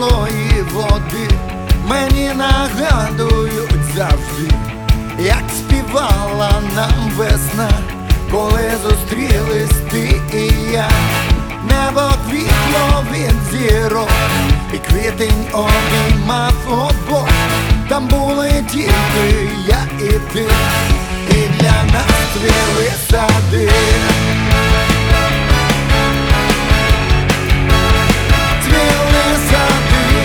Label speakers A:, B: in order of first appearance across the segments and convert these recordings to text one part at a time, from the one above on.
A: тої води мені нагадують завжди, як співала нам весна, коли зустрілись ти і я. Небо квітло від зірок, і квітень обіймав обох. Там були тільки я і ти, і для нас цвіли сади. Цвіли сади,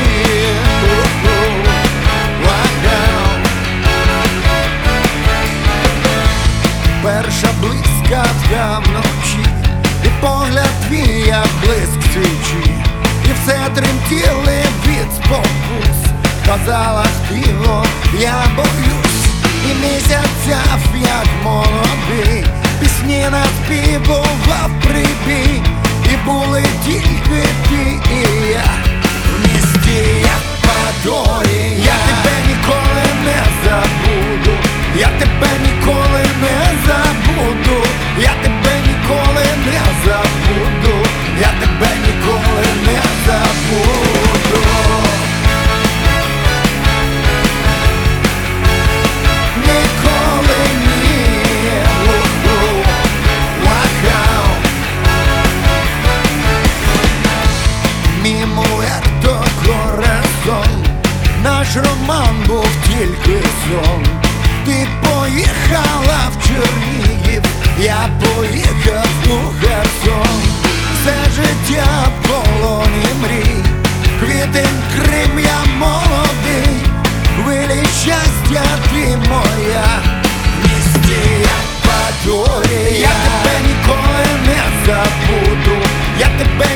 A: перша блискавка вночі, і погляд твій, як блиск свічі, і все тремтіли від спокус. Казала співо, я боюсь, і місяцяв, як молодий, пісні наспівував прибій, і були тільки ти і я в місті, як Подолі. Я тебе ніколи не забуду, я тебе ніколи не забуду, я тебе ніколи не забуду, я тебе ніколи не забуду. Ніколи ні. Вау. Mi muerto corazón, наш роман був тільки сон. Ти поїхала в Чернігів, я поїхав у Херсон. Все життя в полоні мрій, квітень Крим, я молодий, хвилі щастя ти моя, в місті, як Подолі. Я тебе ніколи не забуду, я тебе